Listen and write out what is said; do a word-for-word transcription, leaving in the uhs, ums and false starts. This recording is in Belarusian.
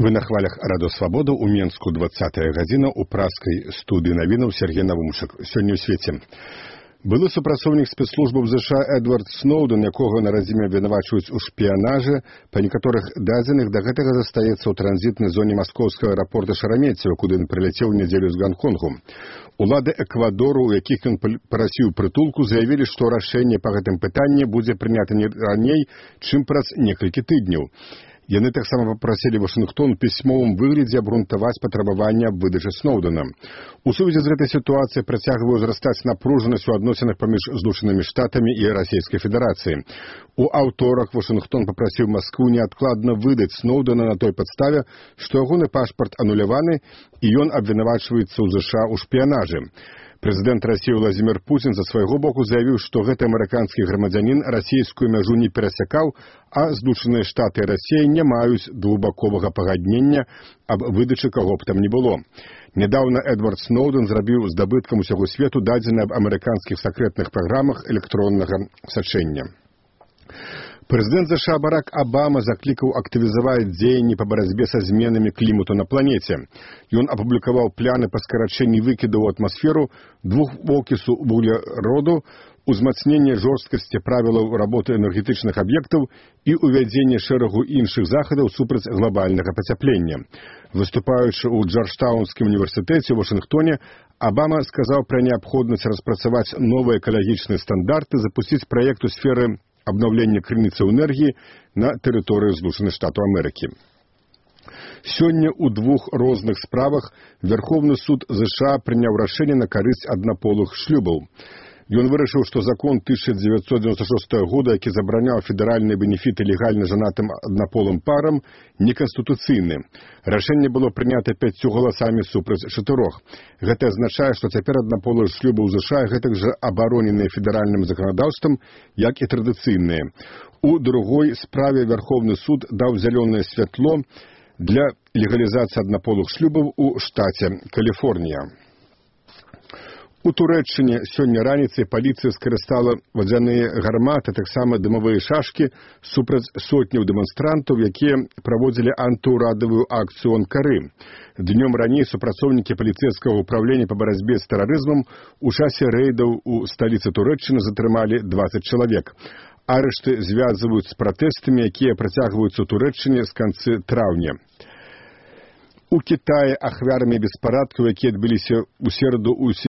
Вы на хвалях Радо Свабода у Менску двадцатая гадзіна у праскай студыі навінаў Сергей Навумчык. Сёння ў свеце. Былы супрацоўнік спецслужбаў ЗША Эдвард Сноуден, якога на радзіме абвінавачваюць у шпіянажы, па некаторых дадзеных да гэтага застаецца ў транзітнай зоне маскоўскага аэрапорта Шарамецева, куды ён прыляцеў у нядзелю з Ганконгу. Улады Эквадору, у якіх ён прасіў прытулку, заявілі, што рашэнне па гэтым пытанні будзе прынята не раней, чым праз некалькі тыдняў. Яны таксама папрасілі Вашынгтон у пісьмовым выглядзе абгрунтаваць патрабаванне аб выдачы Сноудена. У сувязі з гэтай сітуацыяй працягвае ўзрастаць напружанасць у адносінах паміж Злучанымі Штатамі і Расійскай Федэрацыяй. У аўторак Вашынгтон папрасіў Маскву неадкладна выдаць Сноудена на той падставе, што ягоны пашпарт ануляваны і ён абвінавачваецца ў ЗША ў шпіянажы. Прэзідэнт Расіі Владзімір Пуцін за свайго боку заявіў, што гэты амерыканскі грамадзянін расійскую мяжу не перасякаў, а Злучаныя Штаты і Расія не маюць двухбаковага пагаднення аб выдачы каго б там не было. Нядаўна Эдвард Сноуден зрабіў здабыткам усяго свету дадзены аб амерыканскіх сакрэтных праграмах электроннага сачэння. Прэзідэнт ЗША Барак Абама заклікаў актывізаваць дзеянні па барацьбе са зменамі клімату на планеце. Ён апублікаваў пляны па скарачэнні выкідаў у атмасферу двухвокісу вугляроду, узмацнення жорсткасці правілаў работы энергетычных аб'ектаў і ўвядзення шэрагу іншых захадаў супраць глобальнага пацяплення. Выступаючы ў Джорджтаунскім універсітэце ў Вашынгтоне, Абама сказаў пра неабходнасць распрацаваць новыя экалагічныя стандарты, запусціць праект у сферы обновление крыніцаў энергіі на тэрыторыі Злучаных Штатаў Амерыкі. Сёння ў двух розных справах Верховны суд ЗША прыняў рашэнне на карысць аднаполых шлюбаў. Ён вырашыў, што закон тысяча дзевяцьсот дзевяносто шостого года, які забараняў федэральныя бенефіты легальна жанатым аднаполым парам, неканстытуцыйны. Рашэнне было прынята пяццю галасамі супраць чатырох. Гэта азначае, што цяпер аднаполыя шлюбы ў ЗША гэтак жа абароненыя федэральным заканадаўствам, як і традыцыйныя. У другой справе Верховны суд даў зялёнае святло для легалізацыі аднаполых шлюбаў у штаце Каліфорнія. У Турэччыне сёння раніцай паліцыя скарыстала вадзяныя гарматы, таксама дымавыя шашкі супраць сотняў дэманстрантаў, якія праводзілі антыўрадавую акцыю «Анкары». Днём раней супрацоўнікі паліцэйскага ўправлення па барацьбе з тэрарызмам у часе рэйдаў у сталіцы Турэччыны затрымалі дваццаць чалавек. Арышты звязваюць з пратэстамі, якія працягваюцца ў Турэччыне з канцы траўня. У Кітаі ахвярамі беспарадкаў, якія адбыліся ў сераду ў